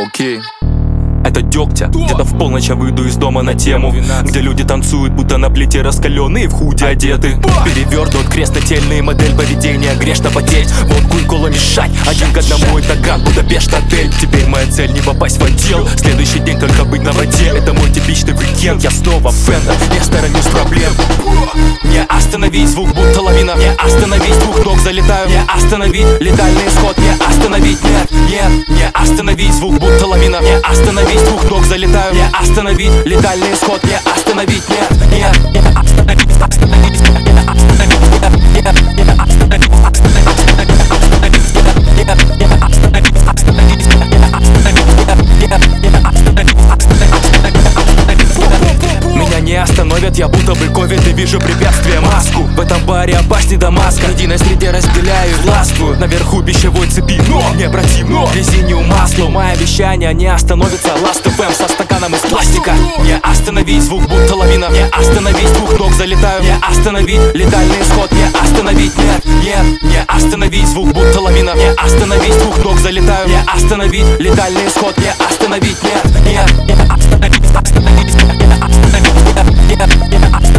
Окей. Это Дегтя, где-то в полночь я выйду из дома на тему, где люди танцуют, будто на плите раскаленные, в худи одеты. Перевернут крест-нательный, модель поведения, грешно потеть, водку и колу мешать, один к одному это Гранд Будапешт отель. Теперь моя цель не попасть в отдел, следующий день только быть на воде. Это мой типичный уикенд, я снова фэндер, не сторонюсь проблем. Не остановить, звук будто лавина. Не остановить, с двух ног залетаю. Не остановить, летальный исход. Не остановить, нет, нет. Не остановить, звук будто лавина. Не остановить, с двух ног залетаю. Не остановить, летальный исход. Не остановить, нет, нет. Не остановить, остановить, не остановить, нет, нет. Не остановить, остановить, остановить, нет, нет. Не остановить, остановить, не остановить, нет, нет. Не остановить, остановить, остановить. Меня не остановят, я будто бы ковид и вижу препятствия маску. В этом баре опасней Дамаска, в единой среде разделяю и властвую. Наверху пищевой цепи, но не противно резинью маслу. Мое обещание не остановится. Last FM со стаканом из пластика. Не остановить, звук будто лавина. Не остановить, с двух ног залетаю. Не остановить, летальный исход. Не остановить, нет, нет. Не остановить, звук будто лавина. Не остановить, с двух ног залетаю. Не остановить, летальный исход. Не остановить, нет, нет. Не остановить, остановить, не остановить, нет, нет.